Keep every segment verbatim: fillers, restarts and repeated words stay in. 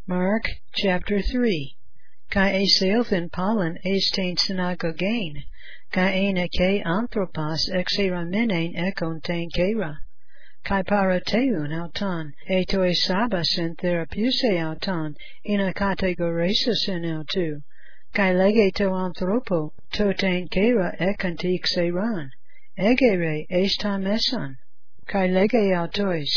Mark chapter three. Kai eseothen pollen estain synagogain, kai eneke anthropos exeraminen ekontain kera, kai parateun auton, etoi sabasin therapuse auton, ina categoresusin autu, kai legeto anthropo, totain kera ekantik seran, egere estan meson, kai lege autois,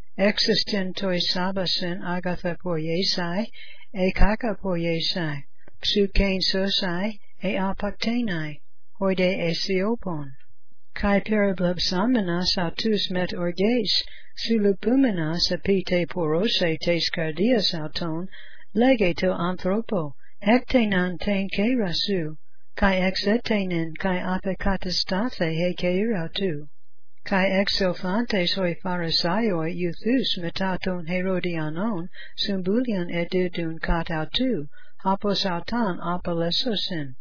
existin toi sabasin agatha poiesai, e kaka poiesai, psukein sosai, e apaktenai, hoide esiopon. Kai periblebsamenas autus met orges, sulupumenas apite porose tes cardias auton, legeto anthropo, ectenan ten kerasu, kai exetenin kai apekatastate he keirautu. Kai exophantes hoi pharisaioi euthus metaton Herodianon sumbulian edidun kat autu, hapos autan apalesosin.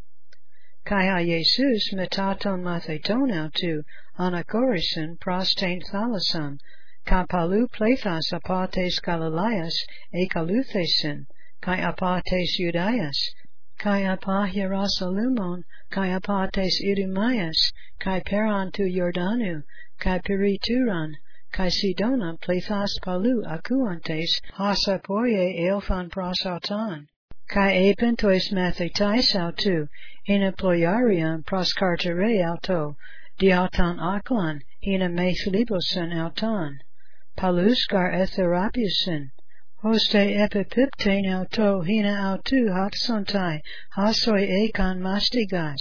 Kai ha Jesus metaton matheton autu, anachorisin prostain thalasan, kai palu plethas apates Galileas e kaluthesin, kai apates Judaias, kai apa Hierosolymon, kai apates Idumaeus, kai peran tu Jordanu, kai perituran, kai Sidona plethas palu akuantes, hasapoie eophan prosautan, kai epentois mathetais autu, ina ploiarian proscartere auto, diautan aklan, ina methlibosan autan, paluscar etherapiusin, hoste epipiptain auto, hina autu hatsontai, hasoi ekan mastigas,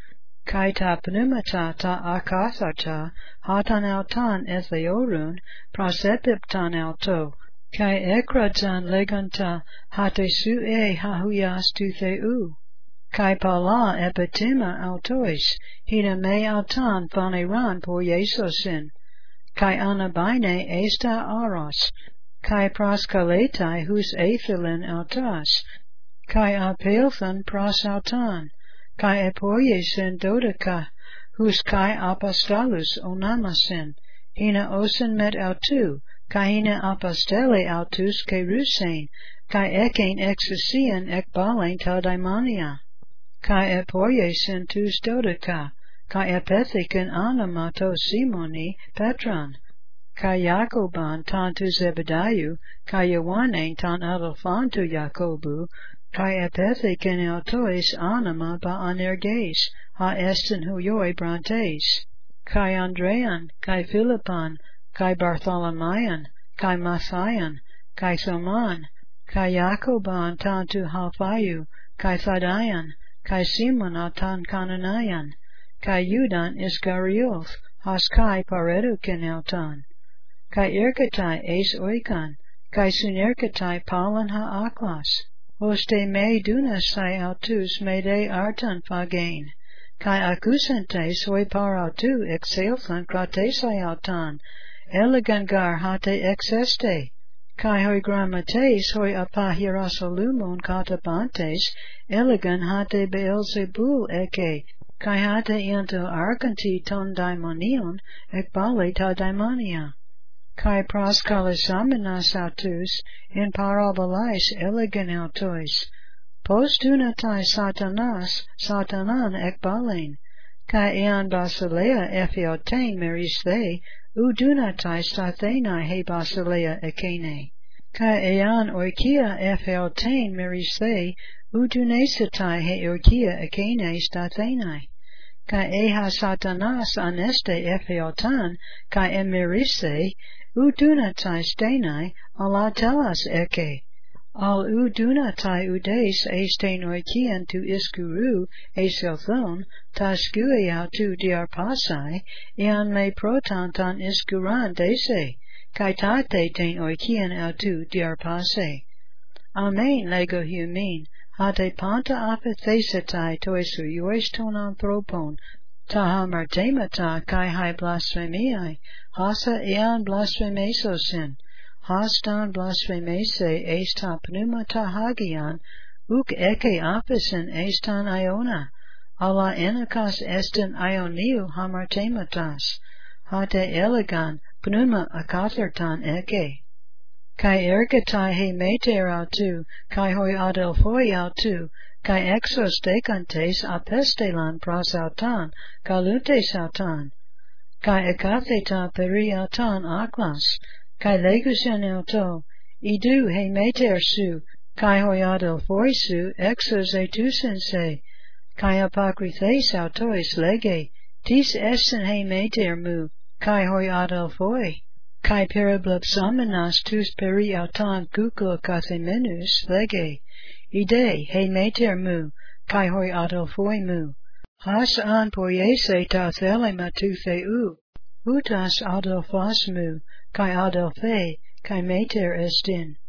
kai ta pneumata ta akathata, hatan autan etheorun, prosepiptan auto, kai ekradzan leganta, hate su e hahuyas tu theu, kai pala epitema autois, hina me autan phaneran poiesosin, kai anabaine esta aros, kai proskaletai hus ephilin autas, kai apelthan prosautan, kai epoiesin dodeka, hus kai apostolus onamasin, hina osin met autu, kai hina apostele autus kerusein, kai ekain exousian ekbalein ta daimonia, kai epoiesin tus dodeka, kai epethican anamato simoni petran, kai Jacoban tan tu Zebediu, kai Ioannain tan adelphan tu Jacobu, kai epethican autois anima ba anerges, ha estin huioi brantes, kai Andrean, kai Philippan, kai Bartholomaean, kai Matthian, kai Thoman, kai Jacoban tan tu Halphaiu, kai Thaddean, kai Simon tan Cananaean, kai Judan Iscarioth, has kai paredukin autan, kai irkatai es oikan, kai sunerkatai palan ha aklas, hoste me dunasai autus me de artan phagain, kai acusentes hoi parautu exelthan kratesai autan, elegan gar hate exeste, kai hoi grammates hoi apa Hierosolymon katabantes, elegan hate Beelzebul eke, kai hate ianto arcanti ton daimonion, ekbale ta daimonia. Kai proskalisamenas autus, in parabolais elegan autois, postunatai satanas, satanan ekbalein, kai ean basileia ephiotein meris the, udunatai stathenai he basileia ekene, kai ean oikia ephiotein meris the, udunesatai he oikia ekene stathenai, kai eha satanas aneste ephiotan, kai emerise, udunatai stenai, ala telas eke, al udunatai udes estein oikian tu iskuru, eselthon, ta skueau tu diarpasai, ean me protantan iskuran dese, kai tate ten oikian autu diarpase. Amen lego humin, hate panta apathesetai toisu yois ton anthropon, ta hamartemata kai hai blasphemiai, hasa ean blasphemesosin, hastan blasphemese estan pneumata hagian, uk eke apisen estan iona, ala enakas estin ioniu hamartematas, hate elegan pneuma akathertan eke. kai ergatai he meter autu, kai hoi adelphoi autu, kai exos decantes apestelan prosautan, galutes autan, kai ekatheta periautan aklas, kai legusen auto, idu he meter su, kai hoi adelphoi su, exos etusense, kai apocrythes autois lege, tis essen he meter mu, kai hoi adelphoi. Kai periblipsamenas tus peri autan kuklo kathemenus lege, ide he meter mu, kai hoi adelphoi mu. Has an poiese ta thelema tu theu, utas adelphas mu, kai adelphe, kai meter estin.